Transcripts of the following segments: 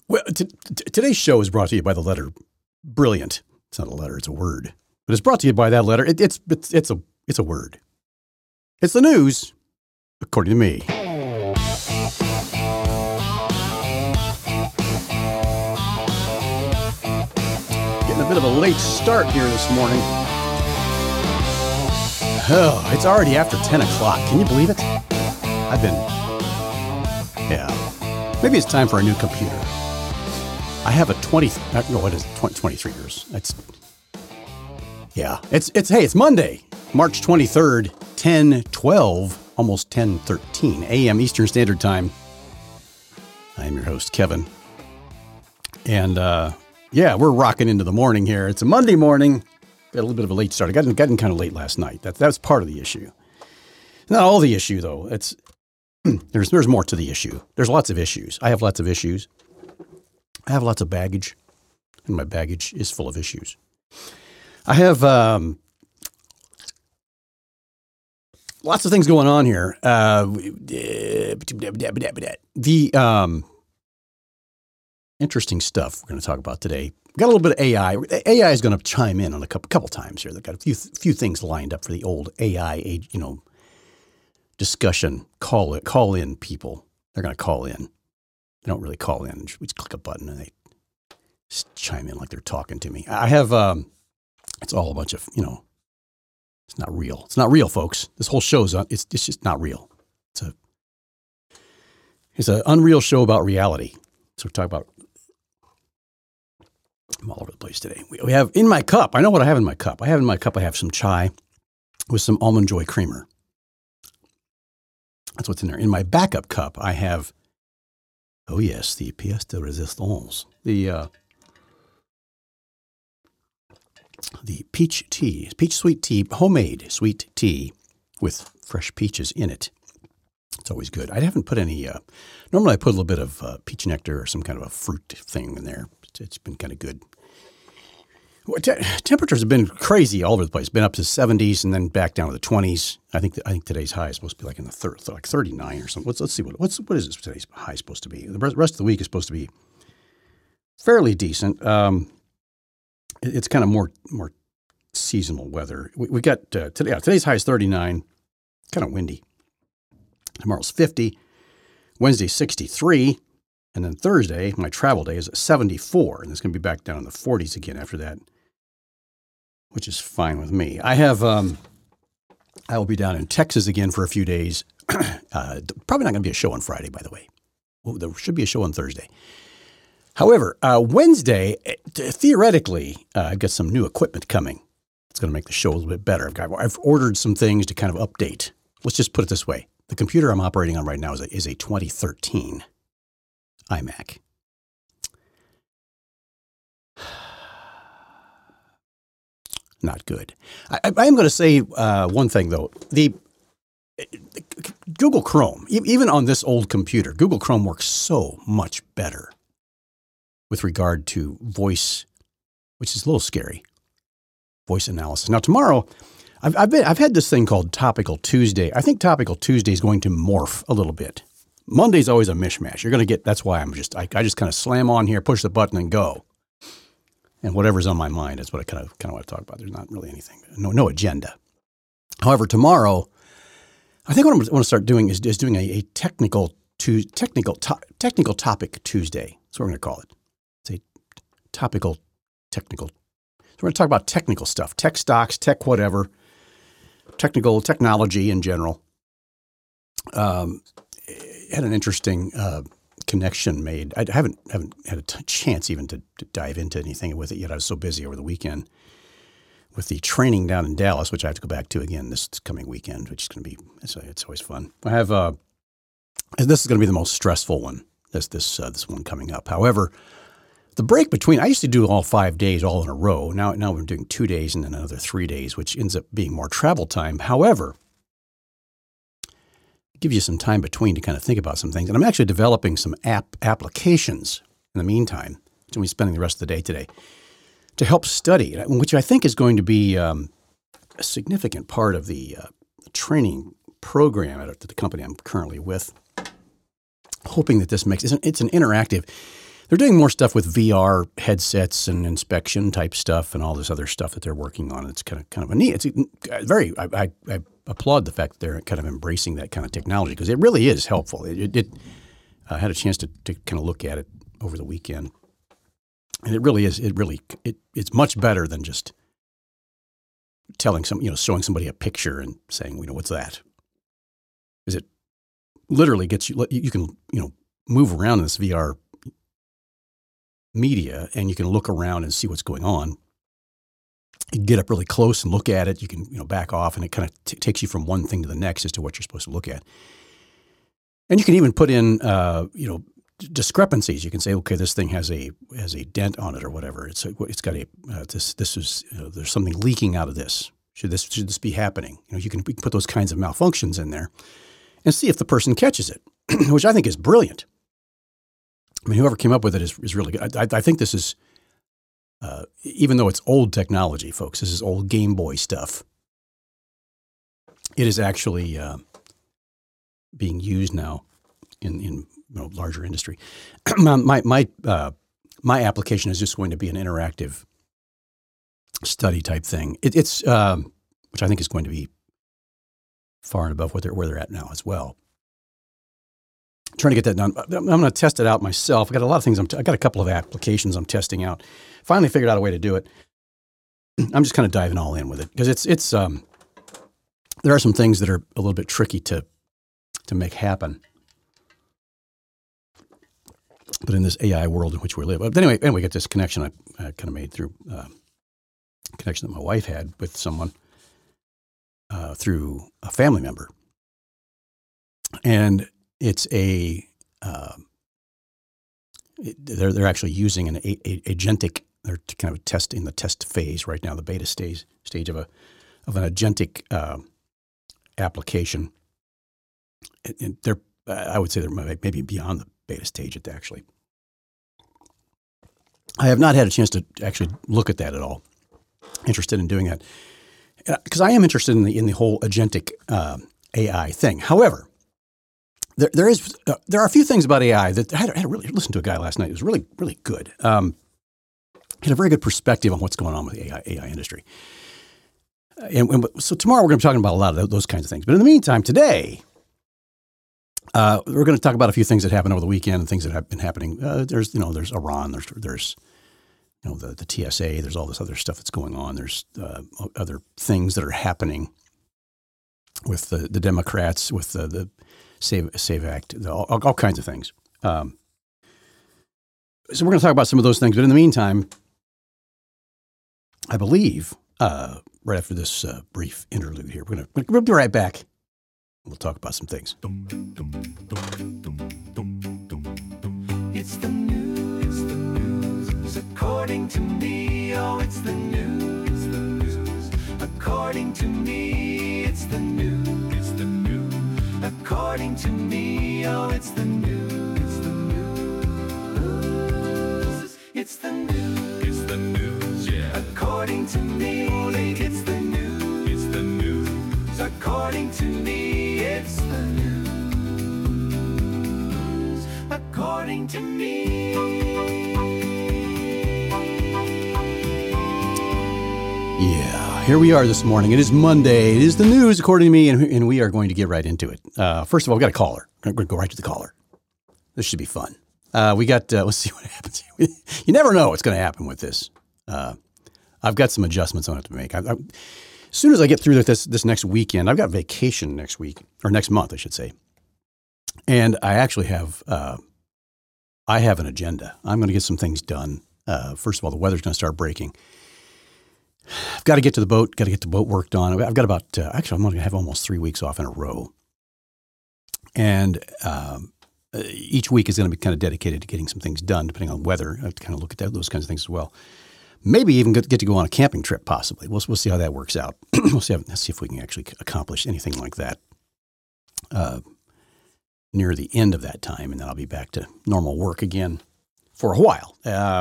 Well, today's show is brought to you by the letter brilliant. It's not a letter; it's a word. But it's brought to you by that letter. It's a word. It's the news, according to me. Getting a bit of a late start here this morning. Oh, it's already after 10 o'clock. Can you believe it? Maybe it's time for a new computer. I have a 23 years. It's Monday, March 23rd, 10:12, almost 10:13 a.m. Eastern Standard Time. I am your host, Kevin. And, we're rocking into the morning here. It's a Monday morning. Got a little bit of a late start. I got in kind of late last night. That's part of the issue. Not all the issue, though. There's more to the issue. There's lots of issues. I have lots of issues. I have lots of baggage, and my baggage is full of issues. I have lots of things going on here. The interesting stuff we're going to talk about today. We've got a little bit of AI. AI is going to chime in on a couple times here. They've got a few things lined up for the old AI, discussion. Call in people. They're going to call in. They don't really call in. We just click a button and they just chime in like they're talking to me. I have, it's all a bunch of, it's not real. It's not real, folks. This whole show's it's just not real. It's an unreal show about reality. So we're talking about, I'm all over the place today. We have in my cup, I know what I have in my cup. I have some chai with some Almond Joy creamer. That's what's in there. In my backup cup, I have, the pièce de résistance, the peach tea, peach sweet tea, homemade sweet tea with fresh peaches in it. It's always good. I haven't put any, normally I put a little bit of peach nectar or some kind of a fruit thing in there. It's been kind of good. Temperatures have been crazy all over the place. Been up to the 70s and then back down to the 20s. I think today's high is supposed to be like in the 39 or something. Let's see what is this today's high supposed to be. The rest of the week is supposed to be fairly decent. It's kind of more seasonal weather. We got today's high is 39. Kind of windy. Tomorrow's 50. Wednesday 63. And then Thursday, my travel day, is at 74. And it's going to be back down in the 40s again after that, which is fine with me. I will be down in Texas again for a few days. Probably not going to be a show on Friday, by the way. Well, there should be a show on Thursday. However, Wednesday, theoretically, I've got some new equipment coming. It's going to make the show a little bit better. I've ordered some things to kind of update. Let's just put it this way. The computer I'm operating on right now is a 2013 iMac. Not good. I am going to say one thing, though. The Google Chrome, even on this old computer, Google Chrome works so much better with regard to voice, which is a little scary. Voice analysis. Now, tomorrow, I've had this thing called Topical Tuesday. I think Topical Tuesday is going to morph a little bit. Monday's always a mishmash. You're going to get, that's why I just kind of slam on here, push the button and go. And whatever's on my mind is what I kind of want to talk about. There's not really anything, no agenda. However, tomorrow, I think what I'm going to start doing is doing a technical topic Tuesday. That's what we're going to call it. It's a topical technical. So we're going to talk about technical stuff, tech stocks, tech whatever, technology in general. Had an interesting connection made. I haven't had a chance even to dive into anything with it yet. I was so busy over the weekend with the training down in Dallas, which I have to go back to again this coming weekend, which is going to be, it's always fun. I have, this is going to be the most stressful one, this one coming up. However, the break between, I used to do all 5 days all in a row. Now we're doing 2 days and then another 3 days, which ends up being more travel time. However, give you some time between to kind of think about some things. And I'm actually developing some applications in the meantime. So I'm spending the rest of the day today to help study, which I think is going to be a significant part of the training program at the company I'm currently with. Hoping that this makes it's an interactive. they're doing more stuff with VR headsets and inspection type stuff and all this other stuff that they're working on. It's kind of a neat. It's very. I applaud the fact that they're kind of embracing that kind of technology because it really is helpful. I had a chance to kind of look at it over the weekend, and it really is. It's much better than just telling showing somebody a picture and saying, what's that? Is it literally gets you? You can move around in this VR media, and you can look around and see what's going on. You can get up really close and look at it. You can back off, and it kind of takes you from one thing to the next as to what you're supposed to look at. And you can even put in discrepancies. You can say, okay, this thing has a dent on it or whatever. It's got there's something leaking out of this. Should this be happening? We can put those kinds of malfunctions in there and see if the person catches it, which I think is brilliant. I mean, whoever came up with it is really good. I think this is, even though it's old technology, folks, this is old Game Boy stuff. It is actually being used now in larger industry. My application is just going to be an interactive study type thing. It's which I think is going to be far and above where they're at now as well. I'm trying to get that done. I'm going to test it out myself. I got a lot of things. I got a couple of applications I'm testing out. Finally figured out a way to do it. I'm just kind of diving all in with it because it's there are some things that are a little bit tricky to make happen. But in this AI world in which we live. But anyway, got this connection I kind of made through a connection that my wife had with someone through a family member. And it's they're actually using an agentic, they're kind of in the test phase right now, the beta stage of an agentic application. And they're, I would say they're maybe beyond the beta stage actually. I have not had a chance to actually look at that at all. Interested in doing that because I am interested in the whole agentic AI thing. However, there are a few things about AI that I had to really listen to a guy last night. It was really, really good. He had a very good perspective on what's going on with the AI industry. And so tomorrow we're going to be talking about a lot of those kinds of things. But in the meantime, today, we're going to talk about a few things that happened over the weekend and things that have been happening. There's Iran, there's the TSA, there's all this other stuff that's going on. There's other things that are happening with the Democrats, with the Save Act, all kinds of things. So we're going to talk about some of those things. But in the meantime, I believe right after this brief interlude here, we'll be right back. We'll talk about some things. It's the news, according to me. Oh, it's the news, according to me. It's the news, according to me. Oh, it's the news, it's the news, yeah. According to me, it's the news, according to me. It's the news, according to me. Yeah, here we are this morning. It is Monday. It is the news, according to me, and we are going to get right into it. First of all, we've got a caller. We're going to go right to the caller. This should be fun. We got, let's see what happens. You never know what's going to happen with this. I've got some adjustments I have to make. As soon as I get through this next weekend, I've got vacation next week, or next month, I should say. And I actually have, I have an agenda. I'm going to get some things done. First of all, the weather's going to start breaking. I've got to get to the boat, got to get the boat worked on. I've got about, actually, I'm going to have almost 3 weeks off in a row. And each week is going to be kind of dedicated to getting some things done, depending on weather. I have to kind of look at those kinds of things as well. Maybe even get to go on a camping trip, possibly. We'll see how that works out. Let's see if we can actually accomplish anything like that near the end of that time, and then I'll be back to normal work again for a while.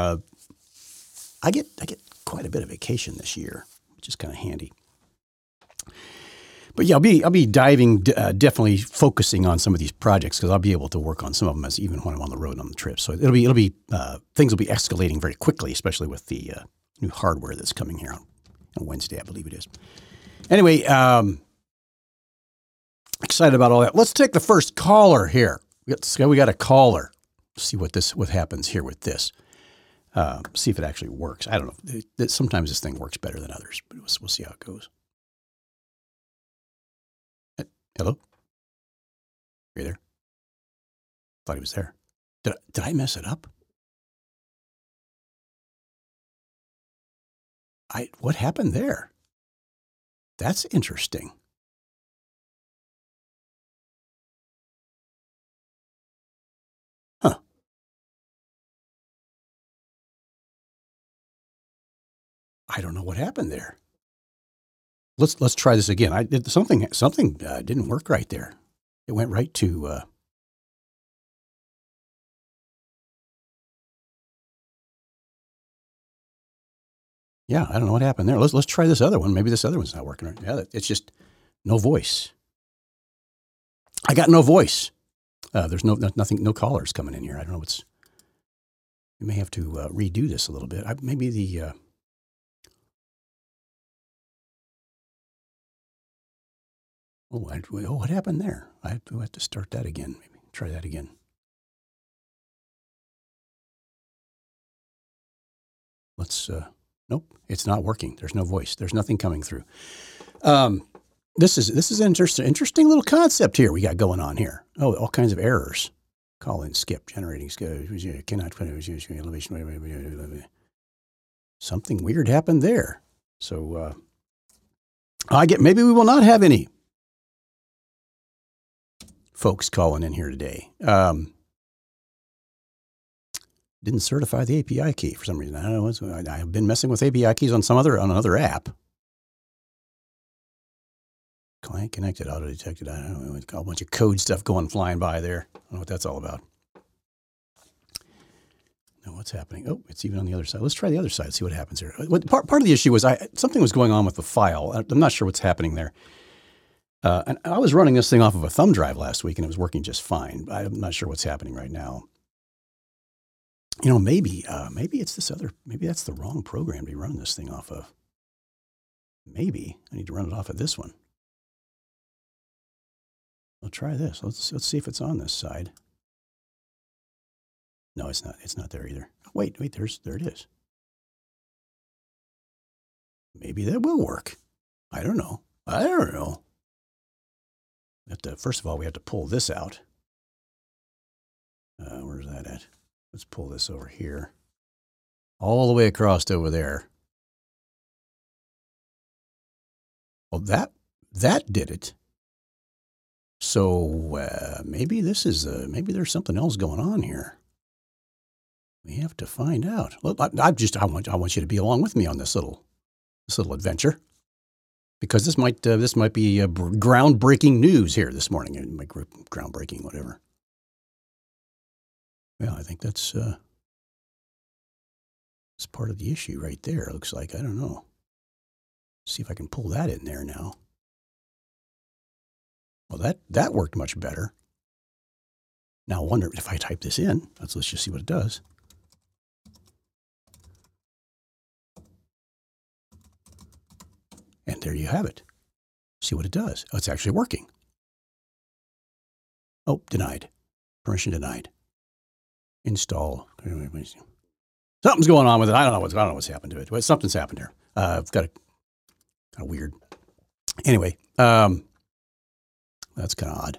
I get quite a bit of vacation this year, which is kind of handy. But yeah, I'll be diving, definitely focusing on some of these projects because I'll be able to work on some of them as even when I'm on the road and on the trip. So it'll be things will be escalating very quickly, especially with the new hardware that's coming here on Wednesday, I believe it is. Anyway, excited about all that. Let's take the first caller here. We got a caller. See what happens here with this. See if it actually works. I don't know. Sometimes this thing works better than others, but we'll see how it goes. Hello? Are you there? Thought he was there. Did I mess it up? What happened there? That's interesting. Huh. I don't know what happened there. Let's try this again. I did something didn't work right there. It went right to yeah, I don't know what happened there. Let's try this other one. Maybe this other one's not working right. Yeah, it's just no voice. I got no voice. There's nothing, no callers coming in here. I don't know what's. We may have to redo this a little bit. Maybe the. What happened there? I have to start that again. Maybe try that again. Let's. Nope, it's not working. There's no voice. There's nothing coming through. This is an interesting little concept here we got going on here. Oh, all kinds of errors. Call in, skip, generating, cannot elevation. Something weird happened there. So maybe we will not have any folks calling in here today. Didn't certify the API key for some reason. I don't know. I've been messing with API keys on another app. Client connected, auto detected. I don't know. A bunch of code stuff flying by there. I don't know what that's all about. Now what's happening? Oh, it's even on the other side. Let's try the other side. See what happens here. Part of the issue was something was going on with the file. I'm not sure what's happening there. And I was running this thing off of a thumb drive last week, and it was working just fine. I'm not sure what's happening right now. Maybe it's this other. Maybe that's the wrong program to be running this thing off of. Maybe I need to run it off of this one. I'll try this. Let's see if it's on this side. No, it's not. It's not there either. Wait. There it is. Maybe that will work. I don't know. First of all, we have to pull this out. Where's that at? Let's pull this over here. All the way across to over there. Well, that did it. So maybe maybe there's something else going on here. We have to find out. Well, I want you to be along with me on this little adventure, because this might be groundbreaking news here this morning in my group. Groundbreaking, whatever. Well, I think that's part of the issue right there. It looks like. I don't know. See if I can pull that in there now. Well, that worked much better. Now I wonder if I type this in. Let's just see what it does. And there you have it. See what it does. Oh, it's actually working. Oh, denied. Permission denied. Install. Something's going on with it. I don't know what's happened to it. But something's happened here. I've got kind of weird. Anyway, that's kind of odd.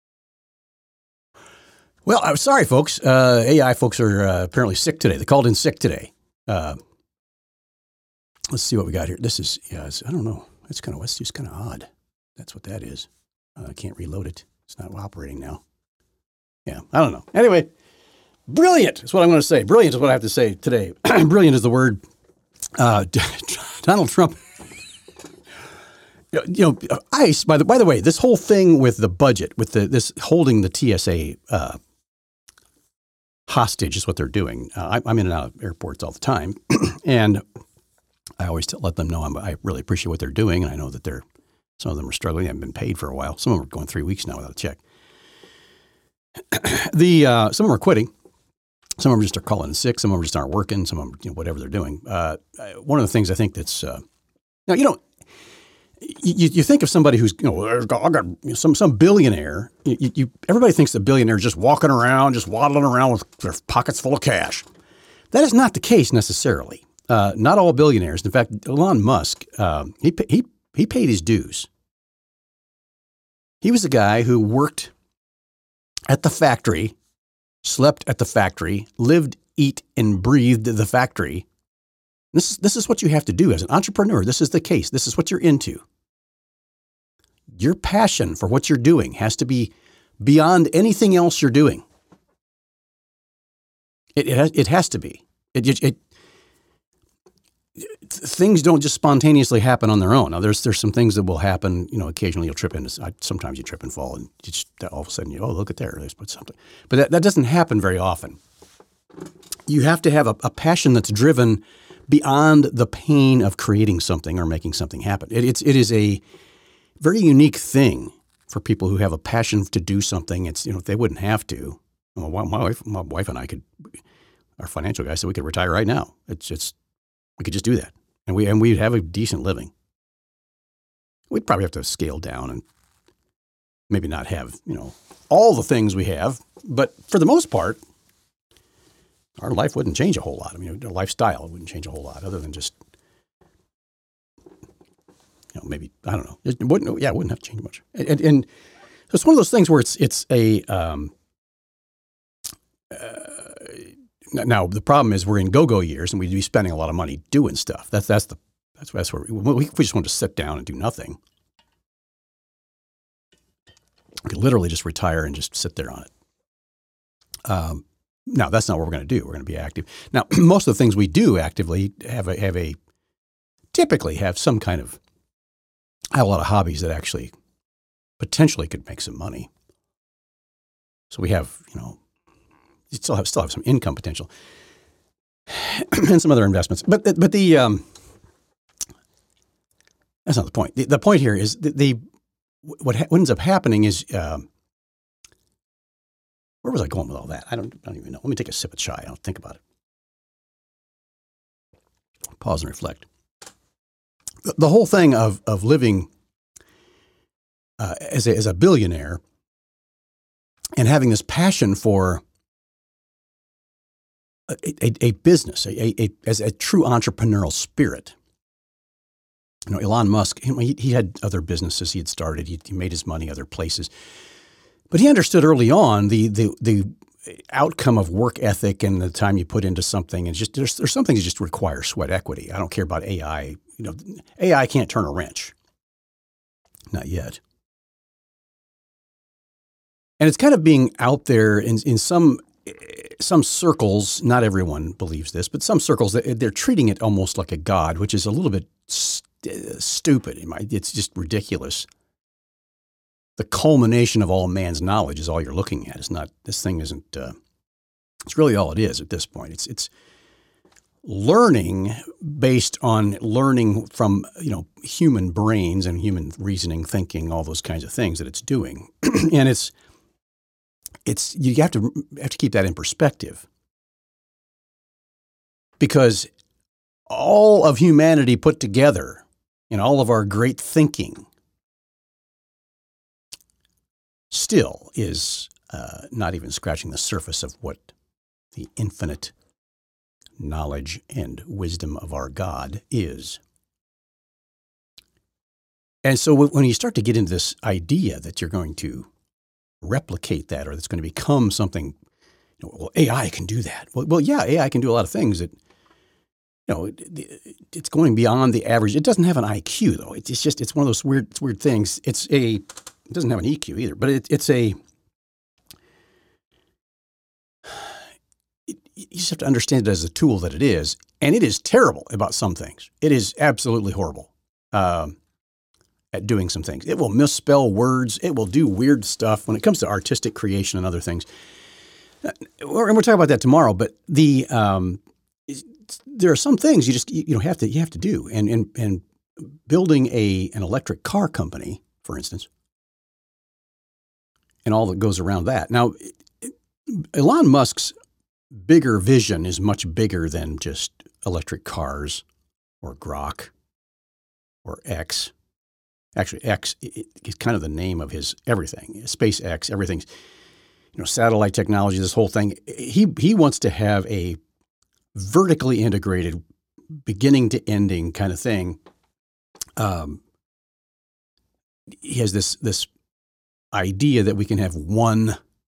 Well, I'm sorry, folks. AI folks are apparently sick today. They called in sick today. Let's see what we got here. This is, I don't know. It's just kind of odd. That's what that is. I can't reload it. It's not operating now. Yeah, I don't know. Anyway, brilliant is what I'm going to say. Brilliant is what I have to say today. Brilliant is the word. Donald Trump. ICE, by the way, this whole thing with the budget, with this holding the TSA hostage is what they're doing. I'm in and out of airports all the time, and I always let them know I really appreciate what they're doing, and I know that they're Some of them are struggling. They haven't been paid for a while. Some of them are going 3 weeks now without a check. Some of them are quitting. Some of them just are calling in sick. Some of them just aren't working. Some of them, whatever they're doing. One of the things I think that's now you think of somebody who's I got some billionaire. Everybody thinks the billionaire is just walking around, just waddling around with their pockets full of cash. That is not the case necessarily. Not all billionaires. In fact, Elon Musk, he paid his dues. He was a guy who worked at the factory, slept at the factory, lived, eat, and breathed the factory. This is what you have to do as an entrepreneur. This is the case. This is what you're into. Your passion for what you're doing has to be beyond anything else you're doing. It has to be. Things don't just spontaneously happen on their own. Now, there's some things that will happen. Occasionally you'll trip into. Sometimes you trip and fall, and all of a sudden look at there. There's something. But that doesn't happen very often. You have to have a passion that's driven beyond the pain of creating something or making something happen. It is a very unique thing for people who have a passion to do something. It's if they wouldn't have to. Well, my wife and I could. Our financial guy said we could retire right now. We could just do that, and we'd have a decent living. We'd probably have to scale down and maybe not have all the things we have, but for the most part, our life wouldn't change a whole lot. I mean, our lifestyle wouldn't change a whole lot, other than just maybe I don't know. It wouldn't have to change much. And it's one of those things where it's a now the problem is we're in go-go years and we'd be spending a lot of money doing stuff. That's where we just want to sit down and do nothing. We could literally just retire and just sit there on it. Now that's not what we're going to do. We're going to be active. Now most of the things we do actively typically have some kind of. I have a lot of hobbies that actually potentially could make some money. So we have you still have some income potential and some other investments. But the that's not the point. The point here is what ends up happening is where was I going with all that? I don't even know. Let me take a sip of chai. I'll think about it. Pause and reflect. The whole thing of living as a billionaire and having this passion for a business, as a true entrepreneurial spirit. Elon Musk, he had other businesses he had started. He made his money other places. But he understood early on the outcome of work ethic and the time you put into something. And just there's some things that just require sweat equity. I don't care about AI. AI can't turn a wrench. Not yet. And it's kind of being out there in some circles. Not everyone believes this, but some circles, they're treating it almost like a god, which is a little bit stupid. It's just ridiculous. The culmination of all man's knowledge is all you're looking at. This thing isn't, it's really all it is at this point. It's learning based on learning from, human brains and human reasoning, thinking, all those kinds of things that it's doing. And you have to keep that in perspective, because all of humanity put together and all of our great thinking still is not even scratching the surface of what the infinite knowledge and wisdom of our God is. And so when you start to get into this idea that you're going to replicate that, or that's going to become something, well, AI can do that. Well, yeah, AI can do a lot of things that, it's going beyond the average. It doesn't have an IQ though. It's one of those weird things. It doesn't have an EQ either, but you just have to understand it as a tool that it is. And it is terrible about some things. It is absolutely horrible at doing some things. It will misspell words. It will do weird stuff when it comes to artistic creation and other things. And we'll talk about that tomorrow. But there are some things you have to do. And building an electric car company, for instance, and all that goes around that. Now, Elon Musk's bigger vision is much bigger than just electric cars or Grok or X. Actually, X is kind of the name of his everything. SpaceX, everything's, satellite technology, this whole thing. He wants to have a vertically integrated, beginning to ending kind of thing. He has this idea that we can have one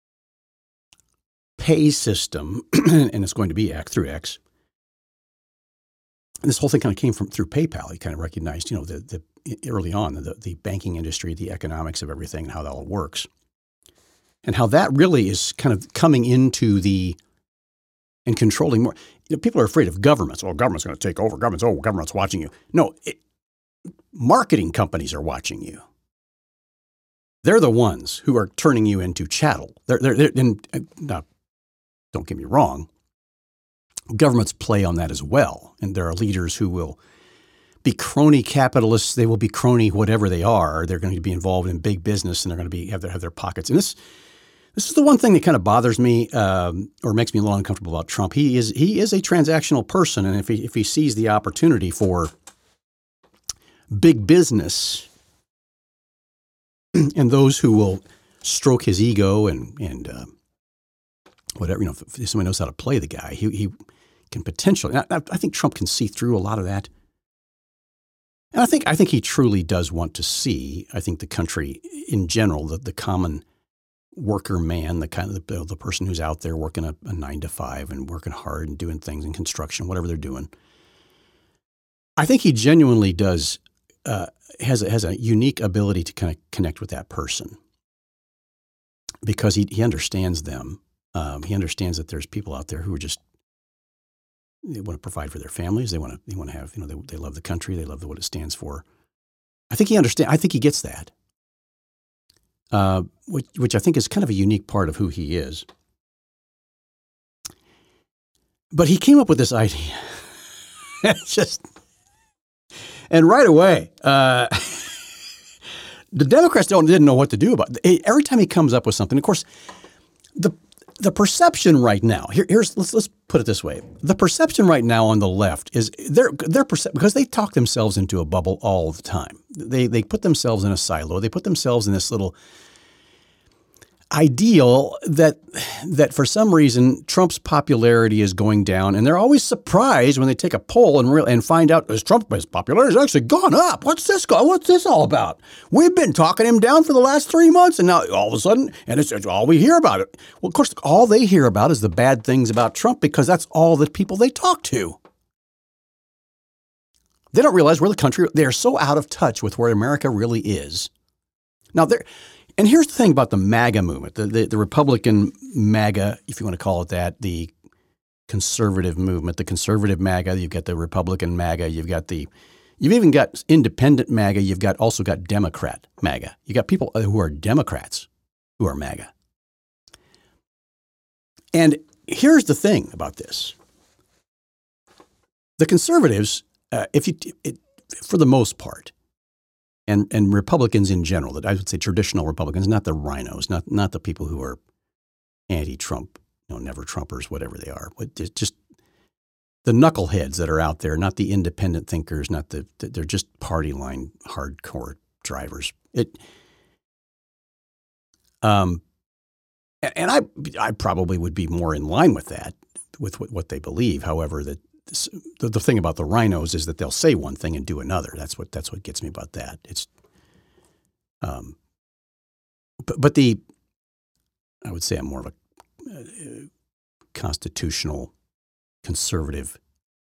pay system, and it's going to be through X. And this whole thing kind of came through PayPal. He kind of recognized, the early on, the banking industry, the economics of everything, and how that all works, and how that really is kind of coming into and controlling more. People are afraid of governments. Oh, government's going to take over. Government's watching you. No, marketing companies are watching you. They're the ones who are turning you into chattel. Now, don't get me wrong. Governments play on that as well. And there are leaders who will be crony capitalists. They will be crony whatever they are. They're going to be involved in big business, and they're going to have their pockets. And this is the one thing that kind of bothers me or makes me a little uncomfortable about Trump. He is a transactional person. And if he sees the opportunity for big business and those who will stroke his ego and whatever, if somebody knows how to play the guy, he can potentially. I think Trump can see through a lot of that, and I think he truly does want to see. I think the country in general, the common worker man, the kind of the person who's out there working a 9 to 5 and working hard and doing things in construction, whatever they're doing. I think he genuinely does has a unique ability to kind of connect with that person because he understands them. He understands that there's people out there who are just, they want to provide for their families. They want to have, they love the country. They love what it stands for. I think he understands. I think he gets that, which I think is kind of a unique part of who he is. But he came up with this idea. It's just, and right away, the Democrats didn't know what to do about it. Every time he comes up with something, of course, the perception right now, let's put it this way. The perception right now on the left is because they talk themselves into a bubble all the time. They put themselves in a silo. They put themselves in this little ideal that for some reason Trump's popularity is going down, and they're always surprised when they take a poll and find out Trump's popularity has actually gone up. What's this all about? We've been talking him down for the last 3 months, and now all of a sudden, and it's all we hear about it. Well, of course, all they hear about is the bad things about Trump because that's all the people they talk to. They don't realize they're so out of touch with where America really is. Now, and here's the thing about the MAGA movement, the Republican MAGA, if you want to call it that, the conservative movement, the conservative MAGA, you've got the Republican MAGA, you've even got independent MAGA, you've also got Democrat MAGA. You got people who are Democrats who are MAGA. And here's the thing about this. The conservatives, for the most part, and Republicans in general, that I would say traditional Republicans, not the rhinos, not the people who are anti-Trump, never Trumpers, whatever they are, but just the knuckleheads that are out there, not the independent thinkers, they're just party line hardcore drivers. And I probably would be more in line with that, with what they believe. However, the thing about the rhinos is that they'll say one thing and do another. That's what gets me about that. It's, but I would say I'm more of a constitutional conservative.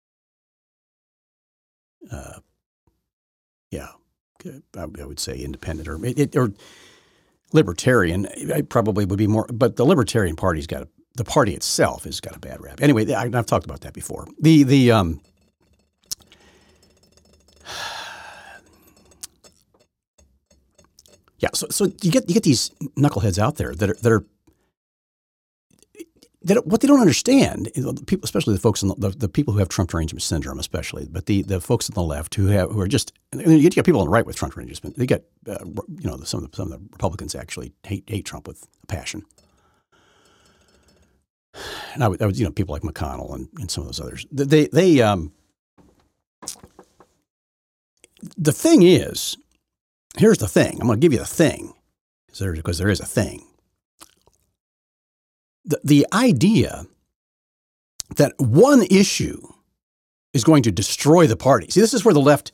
I would say independent or libertarian. I probably would be more, but the Libertarian Party's got the party itself has got a bad rap. Anyway, I've talked about that before. So you get these knuckleheads out there that are what they don't understand, the people, especially the folks, the people who have Trump derangement syndrome, especially, but the folks on the left who are just, you get people on the right with Trump derangement. They get, some of the Republicans actually hate Trump with a passion. And I would, people like McConnell and some of those others. The thing is, here's the thing. I'm going to give you the thing, because there is a thing. The idea that one issue is going to destroy the party. See, this is where the left,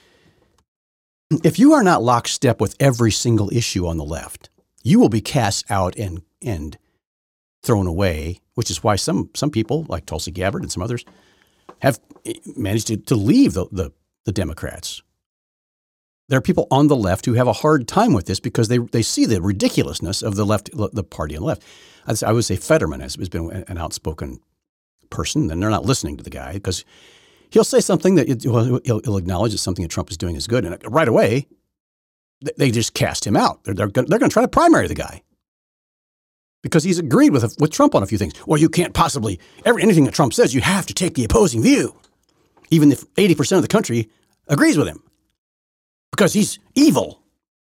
if you are not lockstep with every single issue on the left, you will be cast out and thrown away, which is why some people like Tulsi Gabbard and some others have managed to leave the Democrats. There are people on the left who have a hard time with this because they see the ridiculousness of the party on the left. I would say Fetterman has been an outspoken person, and they're not listening to the guy because he'll say something that he'll acknowledge that something that Trump is doing is good, and right away they just cast him out. They're going to try to primary the guy because he's agreed with Trump on a few things. Well, you can't possibly anything that Trump says. You have to take the opposing view, even if 80% of the country agrees with him, because he's evil.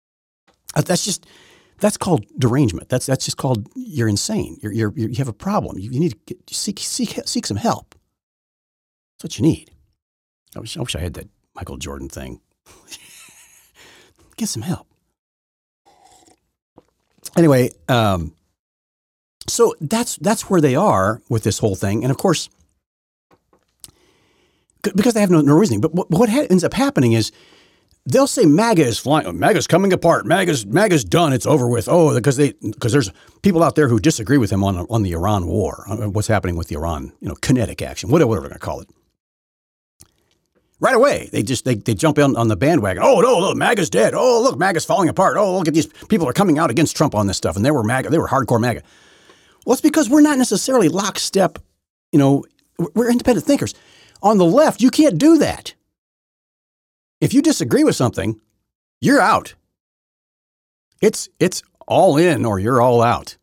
That's called derangement. That's just called you're insane. You have a problem. You need to seek some help. That's what you need. I wish I had that Michael Jordan thing. Get some help. Anyway, so that's where they are with this whole thing, and of course, because they have no reasoning. But what ends up happening is, they'll say MAGA is flying. MAGA's coming apart. MAGA's done. It's over with. Oh, because there's people out there who disagree with him on the Iran war, on what's happening with the Iran, kinetic action, whatever we're going to call it. Right away, they jump on the bandwagon. Oh no, look, MAGA's dead. Oh look, MAGA's falling apart. Oh look at these people are coming out against Trump on this stuff, and they were MAGA. They were hardcore MAGA. Well, it's because we're not necessarily lockstep. We're independent thinkers. On the left, you can't do that. If you disagree with something, you're out. It's all in or you're all out.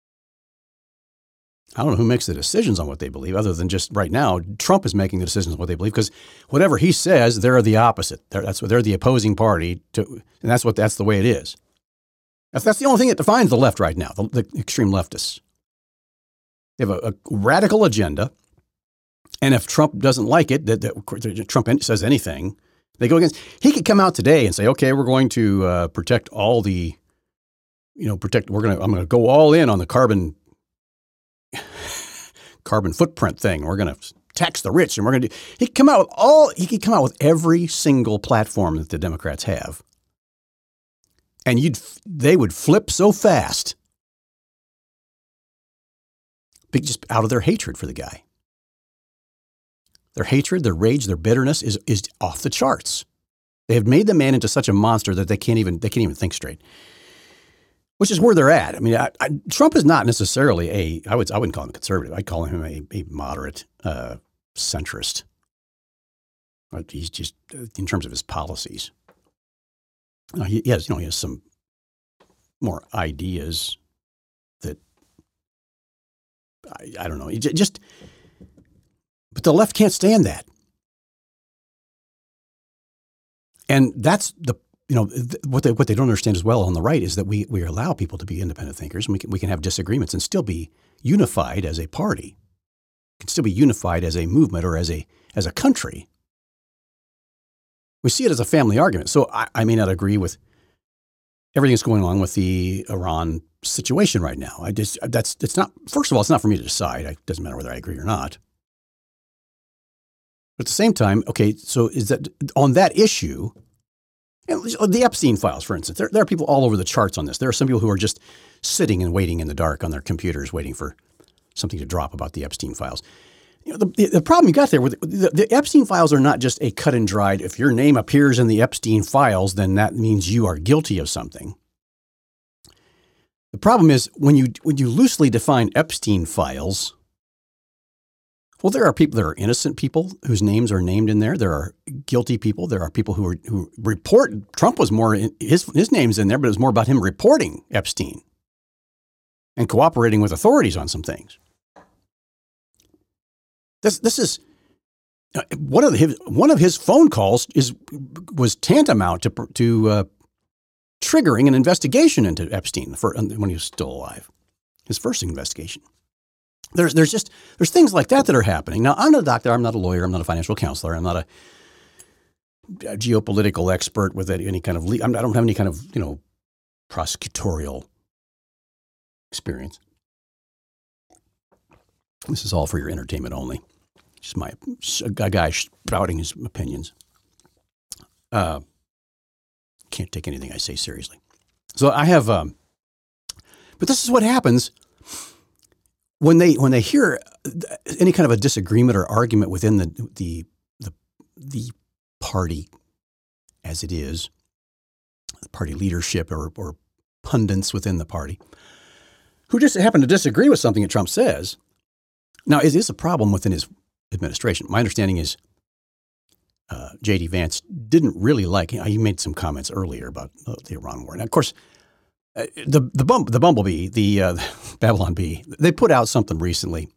I don't know who makes the decisions on what they believe, other than just right now, Trump is making the decisions on what they believe, because whatever he says, they're the opposite. They're the opposing party, and that's the way it is. That's the only thing that defines the left right now, the extreme leftists. They have a radical agenda, and if Trump doesn't like it, that Trump says anything, they go against. He could come out today and say, "Okay, we're going to protect all the, I'm going to go all in on the carbon footprint thing. We're going to tax the rich, and we're going to do." He could come out with every single platform that the Democrats have, and they would flip so fast, just out of their hatred for the guy. Their hatred, their rage, their bitterness is off the charts. They have made the man into such a monster that they can't even think straight. Which is where they're at. I mean, Trump is not necessarily I wouldn't call him a conservative. I'd call him a moderate centrist. He's just, in terms of his policies. He has some more ideas that I don't know. But the left can't stand that. And that's what they don't understand as well on the right is that we allow people to be independent thinkers, and we can have disagreements and still be unified as a party. We can still be unified as a movement or as a country. We see it as a family argument. So I may not agree with everything that's going on with the Iran situation right now. It's not for me to decide. It doesn't matter whether I agree or not. But at the same time, okay, so is that on that issue, the Epstein files, for instance, there are people all over the charts on this. There are some people who are just sitting and waiting in the dark on their computers, waiting for something to drop about the Epstein files. The problem you got there with the Epstein files are not just a cut and dried. If your name appears in the Epstein files, then that means you are guilty of something. The problem is when you loosely define Epstein files. Well, there are people that are innocent people whose names are named in there. There are guilty people. There are people who report. Trump was more, his name's in there, but it was more about him reporting Epstein and cooperating with authorities on some things. This is one of his phone calls was tantamount to triggering an investigation into Epstein when he was still alive. His first investigation. There's things like that are happening. Now, I'm not a doctor. I'm not a lawyer. I'm not a financial counselor. I'm not a geopolitical expert with any kind of I don't have any kind of prosecutorial experience. This is all for your entertainment only. Just a guy spouting his opinions. Can't take anything I say seriously. So I have, but this is what happens when they hear any kind of a disagreement or argument within the party, as it is, the party leadership or pundits within the party, who just happen to disagree with something that Trump says. Now, is this a problem within his administration? My understanding is J.D. Vance didn't really like. He made some comments earlier about the Iran war. Now, of course, the Bumblebee, the Babylon Bee, they put out something recently.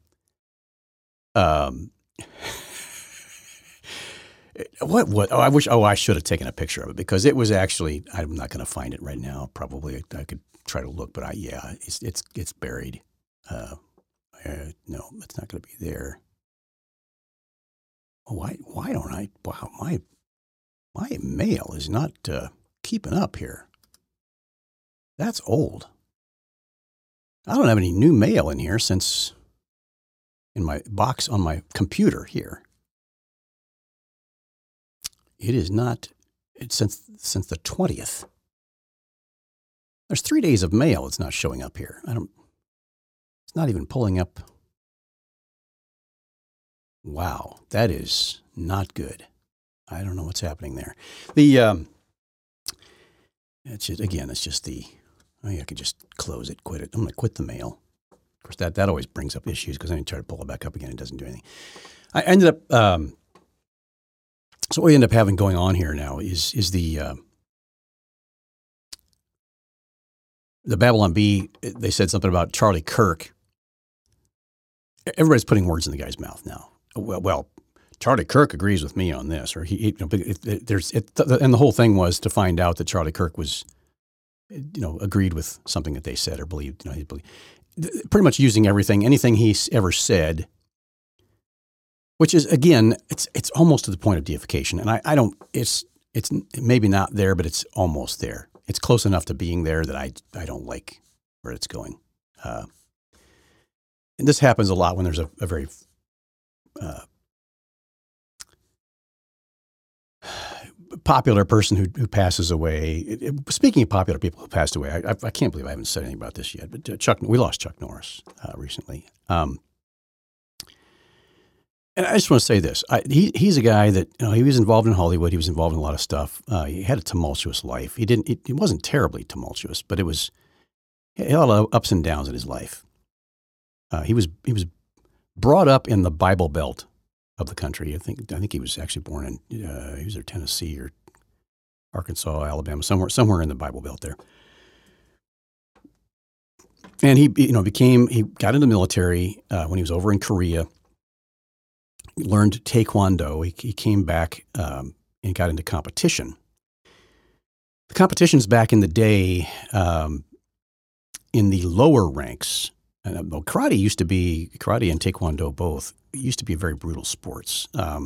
What? I should have taken a picture of it because it was actually. I'm not going to find it right now. Probably I could try to look, but it's buried. No, it's not going to be there. Why don't I? Wow, my mail is not keeping up here. That's old. I don't have any new mail in here since in my box on my computer here. It is not. It's since the 20th. There's 3 days of mail. It's not showing up here. It's not even pulling up. Wow, that is not good. I don't know what's happening there. It's just I could just close it, quit it. I'm going to quit the mail. Of course, that always brings up issues because then you try to pull it back up again. It doesn't do anything. I ended up, so what we end up having going on here now is the Babylon Bee. They said something about Charlie Kirk. Everybody's putting words in the guy's mouth now. Well, Charlie Kirk agrees with me on this, or and the whole thing was to find out that Charlie Kirk was, agreed with something that they said or believed. He believed, pretty much using anything he's ever said, which is again, it's almost to the point of deification, and I don't. It's maybe not there, but it's almost there. It's close enough to being there that I don't like where it's going. And this happens a lot when there's a very popular person who passes away. Speaking of popular people who passed away, I can't believe I haven't said anything about this yet. But we lost Chuck Norris recently, and I just want to say this: he's a guy that he was involved in Hollywood. He was involved in a lot of stuff. He had a tumultuous life. It wasn't terribly tumultuous, but he had a lot of ups and downs in his life. He was brought up in the Bible Belt of the country. I think he was actually born in he was either Tennessee or Arkansas, Alabama, somewhere in the Bible Belt there. And he got into the military when he was over in Korea. He learned Taekwondo. He came back and got into competition. The competitions back in the day in the lower ranks. Karate and Taekwondo both used to be very brutal sports.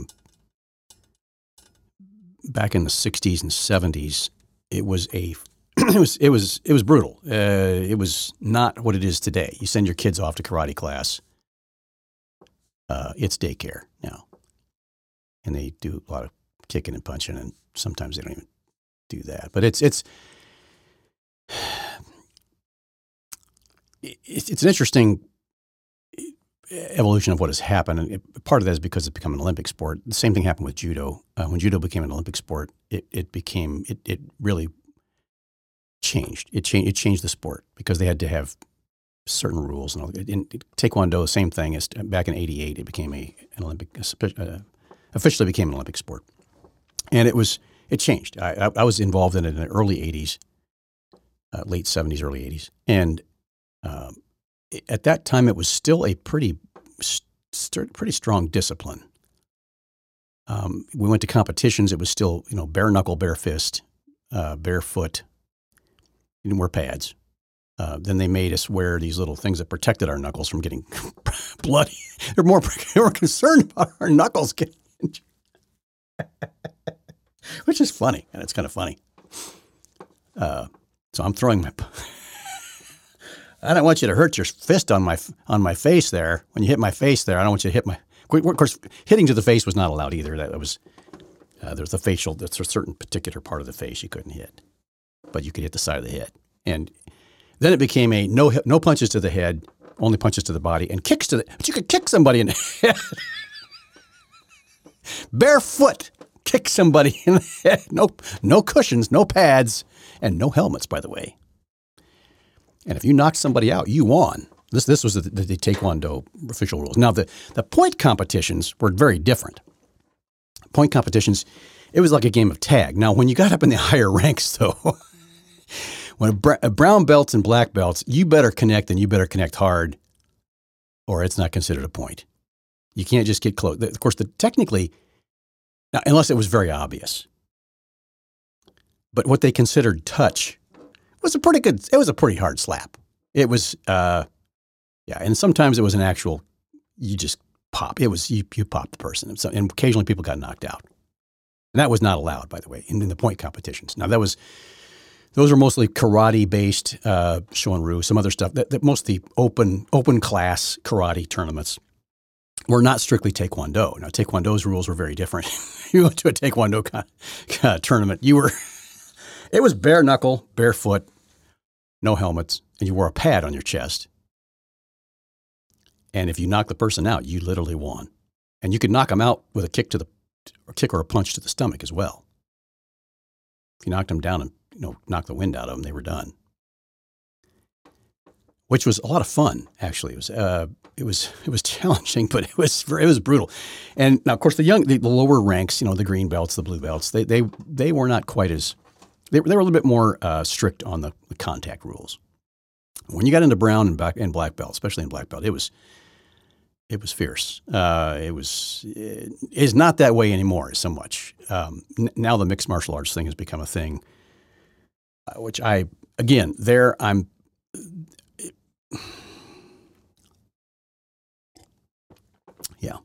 Back in the 60s and 70s, it was brutal. It was not what it is today. You send your kids off to karate class. It's daycare now, and they do a lot of kicking and punching, and sometimes they don't even do that. But it's an interesting evolution of what has happened. And part of that is because it's become an Olympic sport. The same thing happened with judo. When judo became an Olympic sport, it really changed. It changed the sport because they had to have certain rules. And all. In Taekwondo, the same thing. As back in '88, it became officially became an Olympic sport. And it changed. I was involved in it in the early '80s, late '70s, early '80s. And at that time, it was still a pretty pretty strong discipline. We went to competitions. It was still, bare knuckle, bare fist, barefoot. We didn't wear pads. Then they made us wear these little things that protected our knuckles from getting bloody. They were concerned about our knuckles getting injured, which is funny, and it's kind of funny. So I'm throwing my. I don't want you to hurt your fist on my face there. When you hit my face there, I don't want you to hit my. Of course, hitting to the face was not allowed either. That was there's a facial. There's a certain particular part of the face you couldn't hit, but you could hit the side of the head. And then it became a no punches to the head, only punches to the body, and kicks to the. But you could kick somebody in the head, barefoot. Kick somebody in the head. No cushions, no pads, and no helmets. By the way. And if you knocked somebody out, you won. This was the Taekwondo official rules. Now, the point competitions were very different. Point competitions, it was like a game of tag. Now, when you got up in the higher ranks, though, when brown belts and black belts, you better connect and you better connect hard, or it's not considered a point. You can't just get close. Of course, technically, unless it was very obvious. But what they considered touch was a pretty hard slap. It was, and sometimes it was an actual, you just pop. It was, you popped the person. And occasionally people got knocked out. And that was not allowed, by the way, in the point competitions. Now those were mostly karate-based, Shorin-ryu, some other stuff, that mostly open class karate tournaments were not strictly Taekwondo. Now Taekwondo's rules were very different. You went to a Taekwondo tournament, it was bare knuckle, barefoot, no helmets, and you wore a pad on your chest. And if you knocked the person out, you literally won. And you could knock them out with a kick or a punch to the stomach as well. If you knocked them down and knocked the wind out of them, they were done. Which was a lot of fun, actually. It was challenging, but it was brutal. And now, of course, the lower ranks, the green belts, the blue belts, they were not quite as. They were a little bit more strict on the contact rules. When you got into brown and black belt, especially in black belt, it was fierce. It's not that way anymore so much. Now the mixed martial arts thing has become a thing, which I'm. Yeah.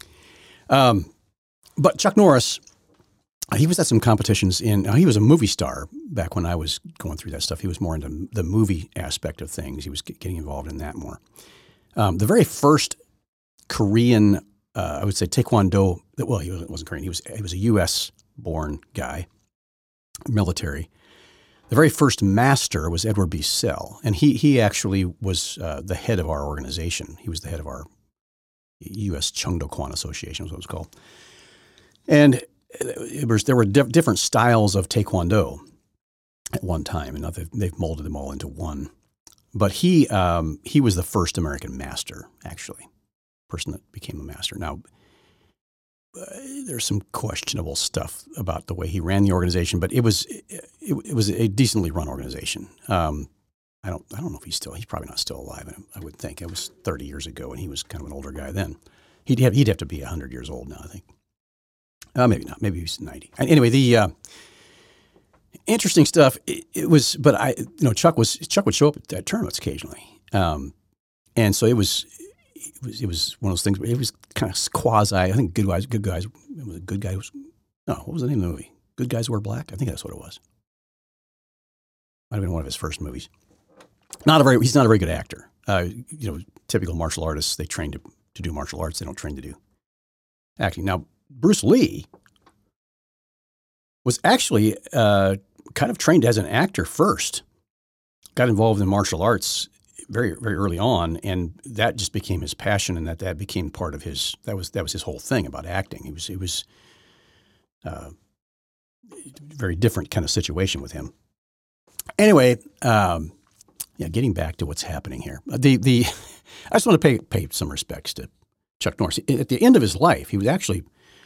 But Chuck Norris. He was at some competitions he was a movie star back when I was going through that stuff. He was more into the movie aspect of things. He was getting involved in that more. The very first Korean, I would say Taekwondo, well, he wasn't Korean. He was a U.S.-born guy, military. The very first master was Edward B. Sell, and he actually was the head of our organization. He was the head of our U.S. Cheongdo-Kwan Association, was what it was called. And there were different styles of Taekwondo at one time, and now they've molded them all into one. But he was the first American master, actually, person that became a master. Now, there's some questionable stuff about the way he ran the organization, but it was a decently run organization. I don't know if he's probably not still alive. I would think it was 30 years ago, and he was kind of an older guy then. He'd have to be 100 years old now, I think. Maybe not. Maybe he's 90. Anyway, the interesting stuff. It was, but Chuck would show up at tournaments occasionally, and so it was one of those things. It was kind of quasi. I think Good Guys. It was a Good Guy. What was the name of the movie? Good Guys Wear Black. I think that's what it was. Might have been one of his first movies. He's not a very good actor. Typical martial artists, they train to do martial arts. They don't train to do acting. Now, Bruce Lee was actually kind of trained as an actor first. Got involved in martial arts very, very early on, and that just became his passion, and that became part of his. That was his whole thing about acting. It was very different kind of situation with him. Anyway, getting back to what's happening here. I just want to pay some respects to Chuck Norris. At the end of his life, he was actually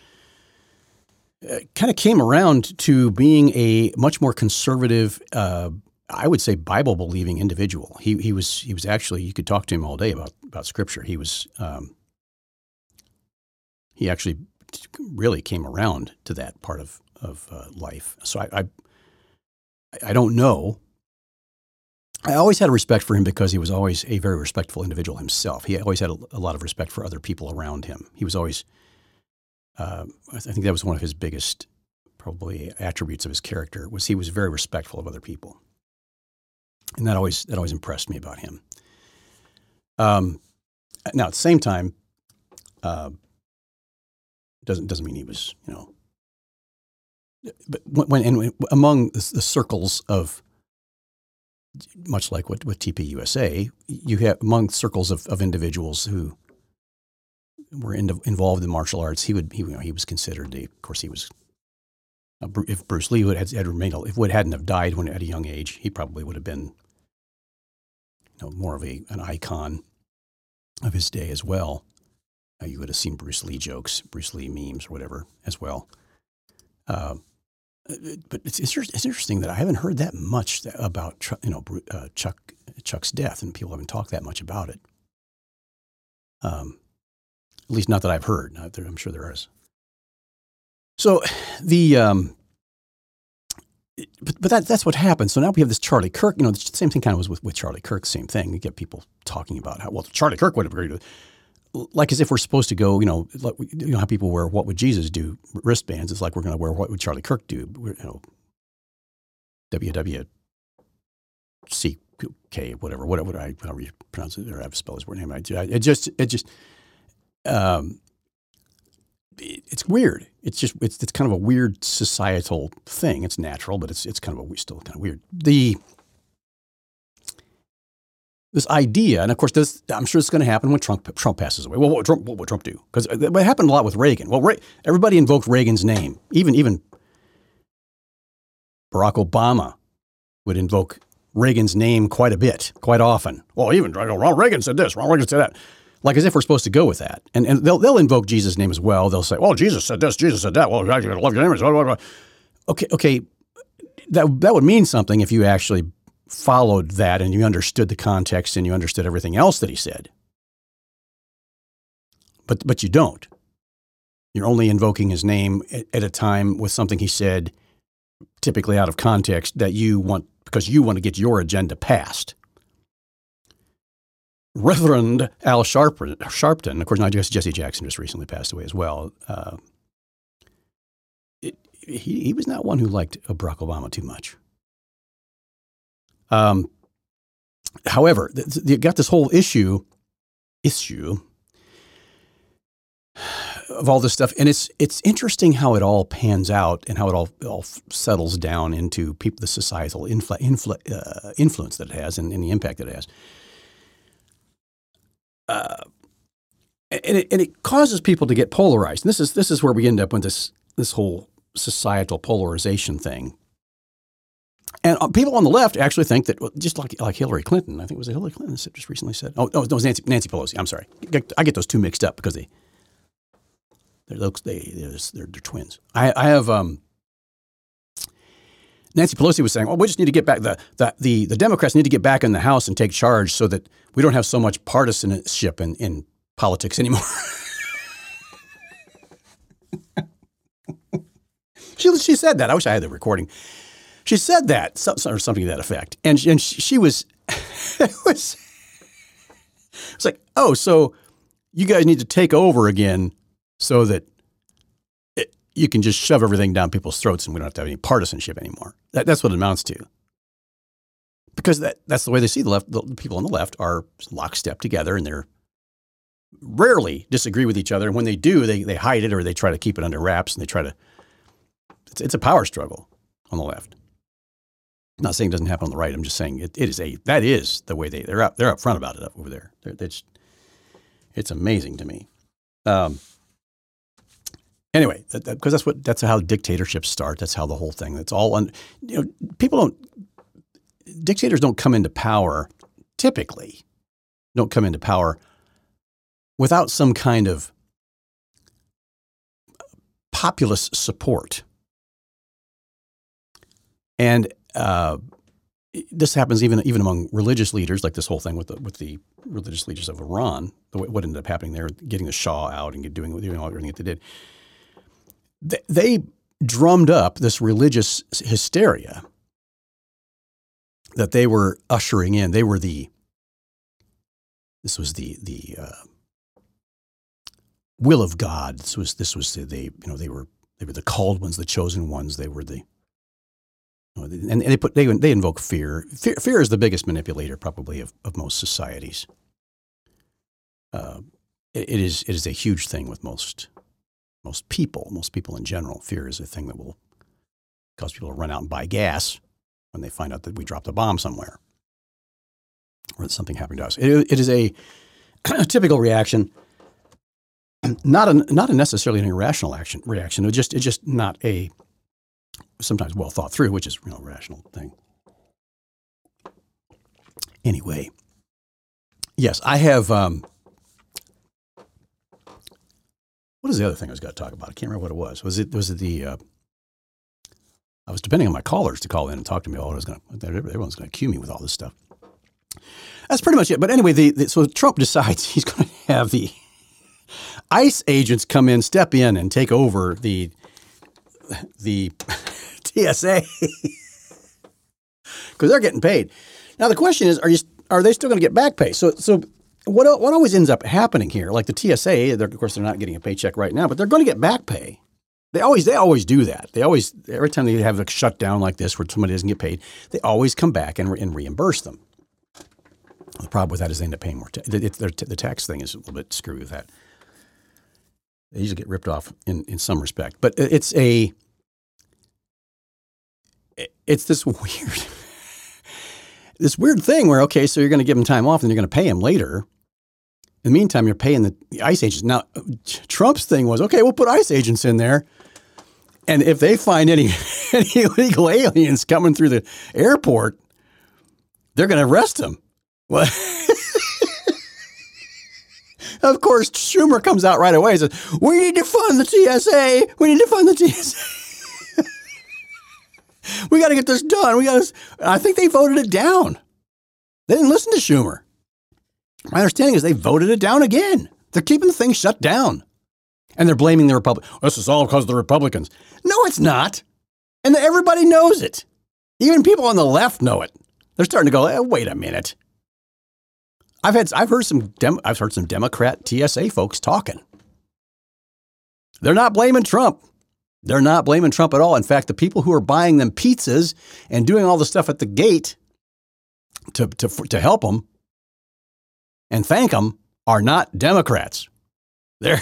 kind of came around to being a much more conservative, I would say Bible-believing individual. He was actually, you could talk to him all day about Scripture. He was he actually really came around to that part of life. So I don't know. I always had a respect for him because he was always a very respectful individual himself. He always had a lot of respect for other people around him. He was always, I think that was one of his biggest probably attributes of his character, was he was very respectful of other people. And that always impressed me about him. Now, at the same time, doesn't mean he was, but when among the circles of, much like with TPUSA, you have among circles of individuals who were involved in martial arts. He was considered of course he was. If Bruce Lee had remained, if Wood hadn't have died at a young age, he probably would have been, more of an icon of his day as well. You would have seen Bruce Lee jokes, Bruce Lee memes, or whatever as well. But it's interesting that I haven't heard that much about Chuck's death, and people haven't talked that much about it. At least not that I've heard. I'm sure there is. So but that's what happened. So now we have this Charlie Kirk. The same thing kind of was with Charlie Kirk. Same thing. You get people talking about how Charlie Kirk would have agreed with. Like as if we're supposed to go, how people wear "What would Jesus do" wristbands. It's like we're going to wear "What would Charlie Kirk do?" WWCK, whatever however you pronounce it, or I have to spell his word name. It's weird. It's kind of a weird societal thing. It's natural, but it's kind of still kind of weird. This idea, and of course, I'm sure it's going to happen when Trump passes away. Well, what would Trump do? Because it happened a lot with Reagan. Well, everybody invoked Reagan's name. Even Barack Obama would invoke Reagan's name quite a bit, quite often. Well, even Ronald Reagan said this, Ronald Reagan said that. Like as if we're supposed to go with that. And they'll invoke Jesus' name as well. They'll say, well, Jesus said this, Jesus said that. Well, you got to love your neighbors. Okay. That would mean something if you actually followed that and you understood the context and you understood everything else that he said. But you don't. You're only invoking his name at a time with something he said, typically out of context, that you want because you want to get your agenda passed. Reverend Al Sharpton, of course, now Jesse Jackson just recently passed away as well. He was not one who liked Barack Obama too much. However, you got this whole issue of all this stuff, and it's interesting how it all pans out and how it all settles down into the societal influence that it has and the impact that it has. And it causes people to get polarized. And this is where we end up with this whole societal polarization thing. And people on the left actually think that, just like Hillary Clinton, I think it was Hillary Clinton that just recently said, no, it was Nancy Pelosi. I'm sorry, I get those two mixed up because they're twins. I have Nancy Pelosi was saying, we just need to get back the Democrats need to get back in the House and take charge so that we don't have so much partisanship in politics anymore. She said that. I wish I had the recording. She said that, or something to that effect. And she was, it's like, oh, so you guys need to take over again so that you can just shove everything down people's throats and we don't have to have any partisanship anymore. That's what it amounts to. Because that's the way they see the left. The people on the left are lockstep together and they're rarely disagree with each other. And when they do, they hide it or they try to keep it under wraps and they try to, it's a power struggle on the left. I'm not saying it doesn't happen on the right. I'm just saying that is the way they're up front about it over there. It's amazing to me. Anyway, because that's how dictatorships start. That's how the whole thing. That's all. Dictators don't come into power. Typically, don't come into power without some kind of populist support. And this happens even among religious leaders, like this whole thing with the religious leaders of Iran. What ended up happening there, getting the Shah out and doing everything that they did. They drummed up this religious hysteria that they were ushering in. This was the will of God. This was they were the called ones, the chosen ones. They were and they invoke fear. Fear is the biggest manipulator probably of most societies. It is a huge thing with most people in general. Fear is a thing that will cause people to run out and buy gas when they find out that we dropped a bomb somewhere or that something happened to us. It is a typical reaction, not a necessarily an irrational reaction. It's just not a sometimes well thought through, which is a rational thing. Anyway, yes, I have. What is the other thing I was going to talk about? I can't remember what it was. Was it the? I was depending on my callers to call in and talk to me. Everyone's going to cue me with all this stuff. That's pretty much it. But anyway, so Trump decides he's going to have the ICE agents come in, step in, and take over the TSA because they're getting paid. Now the question is, are they still going to get back pay? So what always ends up happening here, like the TSA, of course they're not getting a paycheck right now, but they're going to get back pay. They always do that. Every time they have a shutdown like this where somebody doesn't get paid, they always come back and reimburse them. The problem with that is they end up paying more. The tax thing is a little bit screwy with that. They usually get ripped off in some respect, but it's this weird thing where, okay, so you're going to give them time off and you're going to pay them later. In the meantime, you're paying the ICE agents. Now, Trump's thing was, okay, we'll put ICE agents in there. And if they find any illegal aliens coming through the airport, they're going to arrest them. Well, of course, Schumer comes out right away and says, we need to fund the TSA. We need to fund the TSA. We got to get this done. I think they voted it down. They didn't listen to Schumer. My understanding is they voted it down again. They're keeping the thing shut down. And they're blaming the Republicans. This is all because of the Republicans. No, it's not. And everybody knows it. Even people on the left know it. They're starting to go, wait a minute. I've heard some Democrat TSA folks talking. They're not blaming Trump. They're not blaming Trump at all. In fact, the people who are buying them pizzas and doing all the stuff at the gate to help them and thank them are not Democrats. There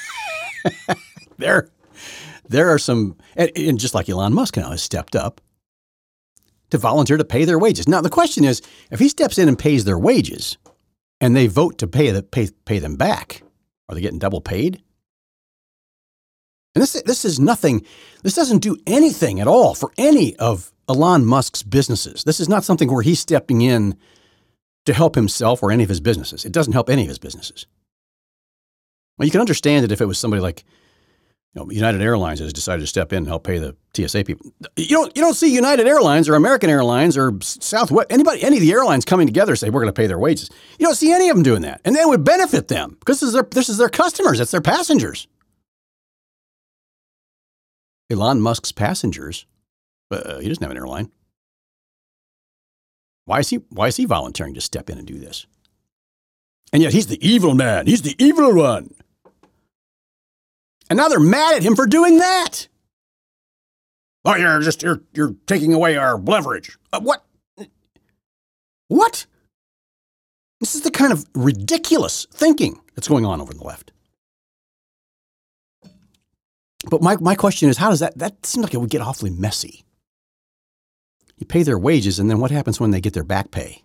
are some, and just like Elon Musk now has stepped up to volunteer to pay their wages. Now, the question is, if he steps in and pays their wages and they vote to pay them back, are they getting double paid? And this is nothing. This doesn't do anything at all for any of Elon Musk's businesses. This is not something where he's stepping in to help himself or any of his businesses. It doesn't help any of his businesses. Well, you can understand it if it was somebody like, United Airlines has decided to step in and help pay the TSA people. You don't see United Airlines or American Airlines or Southwest, any of the airlines coming together and say we're going to pay their wages. You don't see any of them doing that, and that would benefit them because this is their customers. It's their passengers. Elon Musk's passengers. He doesn't have an airline. Why is he volunteering to step in and do this? And yet he's the evil man. He's the evil one. And now they're mad at him for doing that. Oh, you're taking away our leverage. What? What? This is the kind of ridiculous thinking that's going on over on the left. But my question is, how does that seems like it would get awfully messy. You pay their wages, and then what happens when they get their back pay?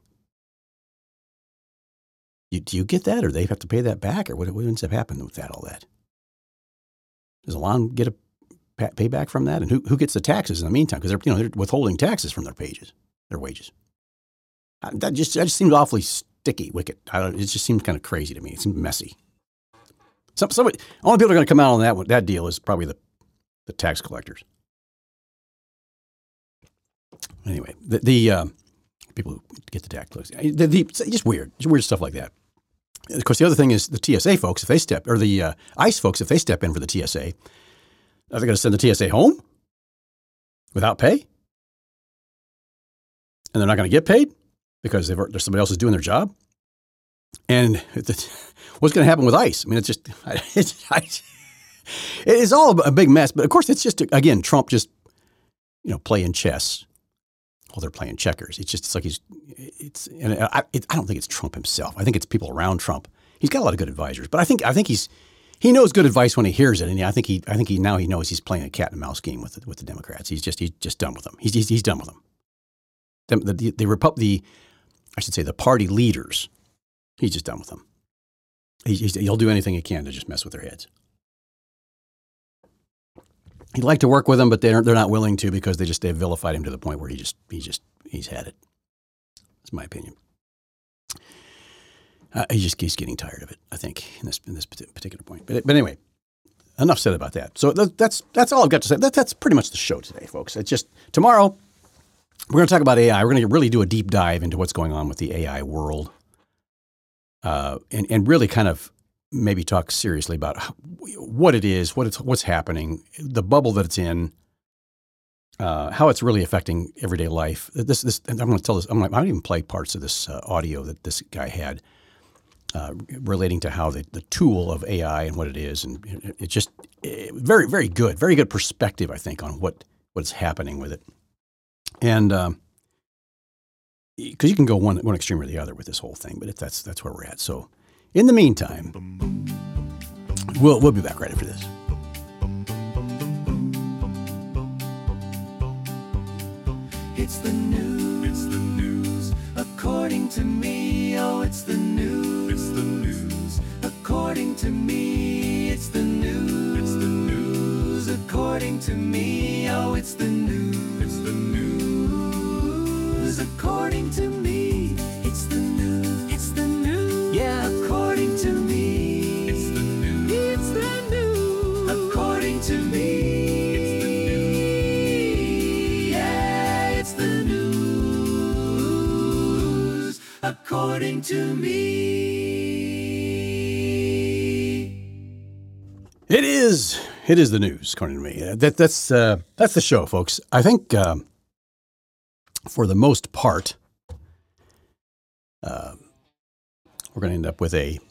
Do you get that, or they have to pay that back, or what ends up happening with all that? Does Elon get a payback from that, and who gets the taxes in the meantime? Because they're withholding taxes from their wages. That just seems awfully sticky, wicked. It just seems kind of crazy to me. It seems messy. Only people are going to come out on that deal is probably the tax collectors. Anyway, People who get the DAC closed. Just weird stuff like that. Of course, the other thing is the TSA folks, if they step, or the ICE folks, if they step in for the TSA, are they going to send the TSA home without pay? And they're not going to get paid because there's somebody else who's doing their job? And what's going to happen with ICE? I mean, it's all a big mess. But of course, it's just, again, Trump just, playing chess while they're playing checkers. It's like I don't think it's Trump himself. I think it's people around Trump. He's got a lot of good advisors, but I think he knows good advice when he hears it, and I think he now he knows he's playing a cat and mouse game with the Democrats. He's just done with them. He's done with them. The party leaders. He's just done with them. He'll do anything he can to just mess with their heads. He'd like to work with them, but they're not willing to because they've vilified him to the point where he's had it. That's my opinion. He's getting tired of it, I think, in this particular point. But anyway, enough said about that. So that's all I've got to say. That's pretty much the show today, folks. It's just tomorrow we're going to talk about AI. We're going to really do a deep dive into what's going on with the AI world, and really kind of maybe talk seriously about what it is, what's happening, the bubble that it's in, how it's really affecting everyday life. And I'm going to tell this. I might even play parts of this audio that this guy had relating to how the tool of AI and what it is, and it's just very, very good perspective, I think, on what's happening with it, and because you can go one extreme or the other with this whole thing, but that's where we're at. So. In the meantime, we'll be back right after this. It's the news. According to me, oh, it's the news. According to me, it's the news. According to me, oh, it's the news. According to me, it's the news. It's the news. Yeah, according to me, it's the news. It's the news. According to me, it's the news. Yeah, it's the news. According to me. It is the news, according to me. That's the show, folks. I think for the most part, we're going to end up with a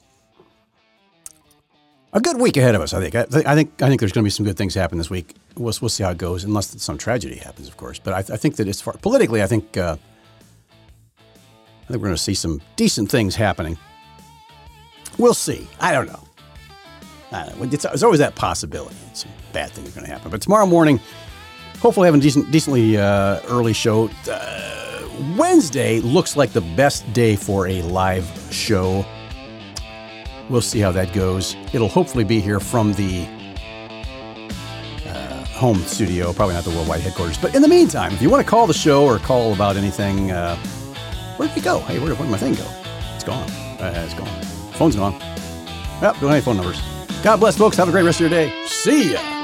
good week ahead of us. I think there's going to be some good things happen this week. We'll see how it goes, unless some tragedy happens, of course. But I think that as far politically, I think we're going to see some decent things happening. We'll see. I don't know. There's always that possibility. Some bad things are going to happen. But tomorrow morning, hopefully having a decently early show. Wednesday looks like the best day for a live show. We'll see how that goes. It'll hopefully be here from the home studio, probably not the worldwide headquarters. But in the meantime, if you want to call the show or call about anything, where did it go? Hey, where did my thing go? It's gone. It's gone. Phone's gone. Yep, don't have any phone numbers. God bless, folks. Have a great rest of your day. See ya.